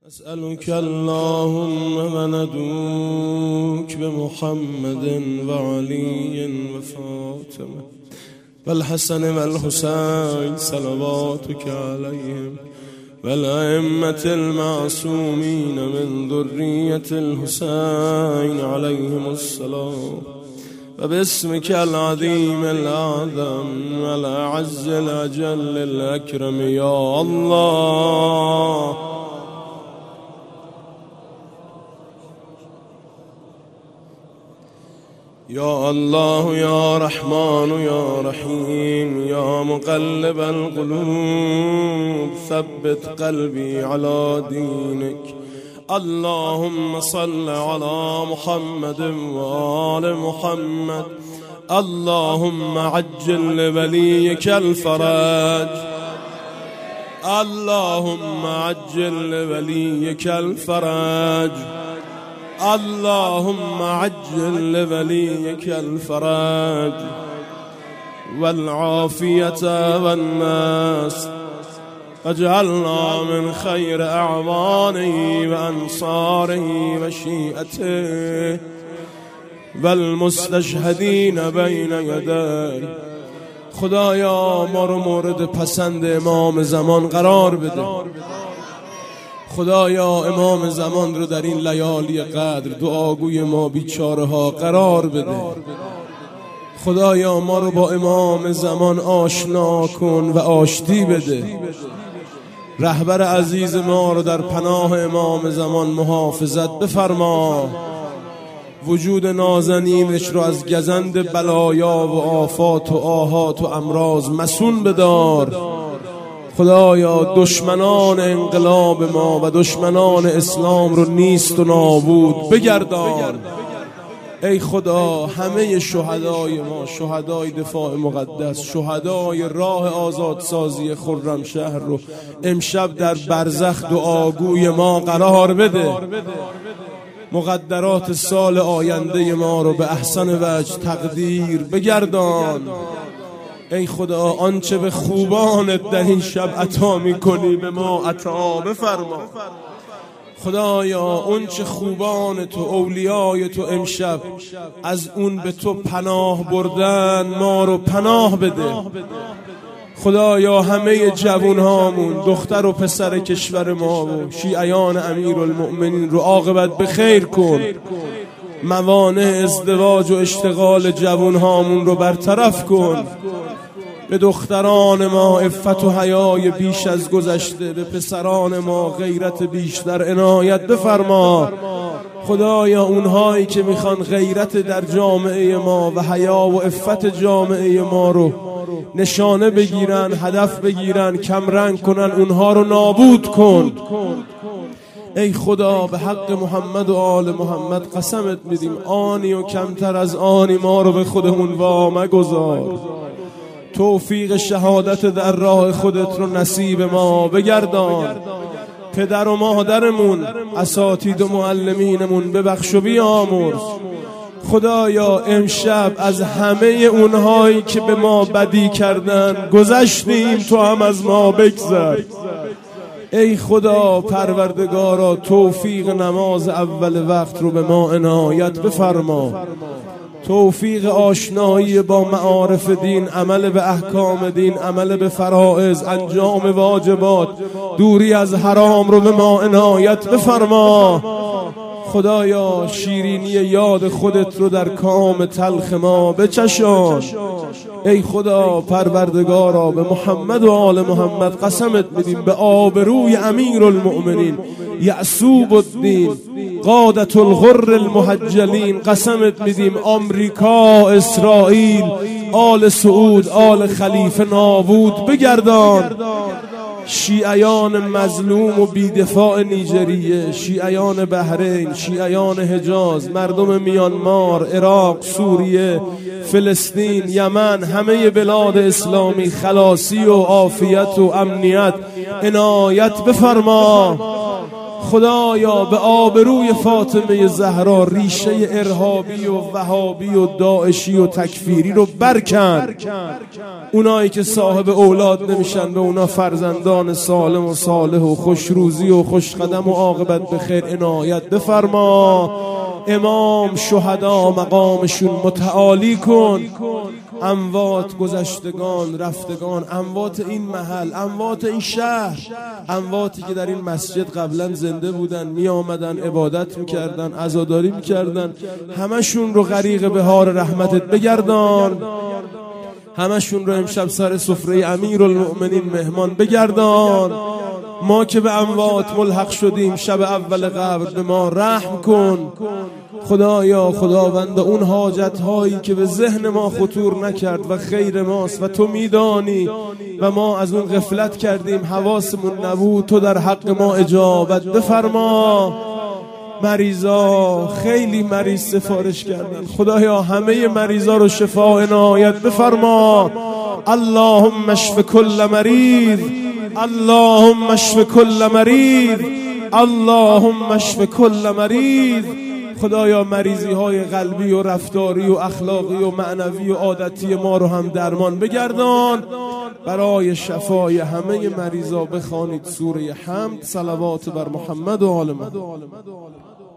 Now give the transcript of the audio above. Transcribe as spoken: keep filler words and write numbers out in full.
أسألك اللهم وندعوك بمحمد وعلي وفاطمة والحسن والحسين صلواتك عليهم والأئمة المعصومين من ذرية الحسين عليهم السلام وباسمك العظيم الأعظم والأعز الأجل الأكرم يا الله. يا الله يا رحمن يا رحيم يا مقلب القلوب ثبت قلبي على دينك. اللهم صل على محمد وآل محمد. اللهم عجل لوليك الفرج. اللهم عجل لوليك الفرج. اللهم عجل لوليك الفرج والعافية والناس واجعلنا من خير أعوانه وأنصاره وشيئته والمستشهدين بين يديه. خدایا ما رو مورد پسند امام زمان قرار بده. خدایا امام زمان رو در این لیالی قدر دعاگوی ما بیچاره ها قرار بده. خدایا ما رو با امام زمان آشنا کن و آشتی بده. رهبر عزیز ما رو در پناه امام زمان محافظت بفرما. وجود نازنینش رو از گزند بلایا و آفات و آهات و امراض مسون بدار. خدایا دشمنان انقلاب ما و دشمنان اسلام رو نیست و نابود بگردان. ای خدا همه شهدای ما، شهدای دفاع مقدس، شهدای راه آزادسازی خرمشهر رو امشب در برزخ دعاگوی ما قرار بده. مقدرات سال آینده ما رو به احسن وجه تقدیر بگردان. ای خدا آنچه به خوبانت در این شب عطا میکنی به ما عطا بفرما. خدایا اونچه خوبان تو اولیای تو امشب از اون به تو پناه بردن ما رو پناه بده. خدایا همه جوانهامون، دختر و پسر کشور ما و شیعیان امیرالمؤمنین رو عاقبت به خیر کن. موانع ازدواج و اشتغال جوانهامون رو برطرف کن. به دختران ما عفت و حیای بیش از گذشته، به پسران ما غیرت بیشتر عنایت بفرما. خدایا اونهایی که میخوان غیرت در جامعه ما و حیا و عفت جامعه ما رو نشانه بگیرن، هدف بگیرن، کمرنگ کنن، اونها رو نابود کن. ای خدا به حق محمد و آل محمد قسمت میدیم آنی و کمتر از آنی ما رو به خودمون وا مگذار. توفیق شهادت در راه خودت رو نصیب ما بگردان. پدر و مادرمون، اساتید و معلمینمون ببخش و بیامرز. خدایا امشب از همه اونهایی که به ما بدی کردن گذشتیم، تو هم از ما بگذر. ای خدا پروردگارا توفیق نماز اول وقت رو به ما عنایت بفرما. توفیق آشنایی با معارف دین، عمل به احکام دین، عمل به فرائض، انجام واجبات، دوری از حرام رو به ما عنایت بفرما. خدایا شیرینی یاد خودت رو در کام تلخ ما بچشان. ای خدا پروردگارا به محمد و آل محمد قسمت میدیم به آبروی امیرالمؤمنین یعصوب الدین قادة الغر المحجلین قسمت میدیم آمریکا، اسرائیل، آل سعود، آل خلیفه نابود بگردان. شیعیان مظلوم و بیدفاع نیجریه، شیعیان بحرین، شیعیان حجاز، مردم میانمار، عراق، سوریه، فلسطین، یمن، همه بلاد اسلامی خلاصی و عافیت و امنیت عنایت بفرما. خدایا به آبروی فاطمه زهرا ریشه ارهابی و وهابی و داعشی و تکفیری رو برکن. اونایی که صاحب اولاد نمیشن به اونا فرزندان سالم و صالح و خوشروزی و خوشقدم و عاقبت به خیر عنایت بفرما. امام شهدا مقامشون متعالی کن. اموات گذشتگان رفتگان، اموات این محل، اموات این شهر، امواتی که در این مسجد قبلا زنده بودن، می آمدن عبادت میکردن، عزاداری میکردن، همشون رو غریق بهار رحمتت بگردان. همشون رو امشب سر سفره امیرالمؤمنین مهمان بگردان. ما که به اموات ملحق شدیم شب اول قبر به ما رحم کن. خدایا خداوند اون حاجت هایی که به ذهن ما خطور نکرد و خیر ماست و تو میدانی و ما از اون غفلت کردیم، حواسمون نبود، تو در حق ما اجابت بفرما. مریضا خیلی مریض سفارش کردن، خدایا همه مریضا رو شفا عنایت بفرما. اللهم اشف کل مریض، اللهم اشف کل مریض، اللهم اشف کل مریض. خدایا مریضی های قلبی و رفتاری و اخلاقی و معنوی و عادتی ما رو هم درمان بگردان. برای شفای همه مریضا بخوانید سوره حمد، صلوات بر محمد و آل محمد.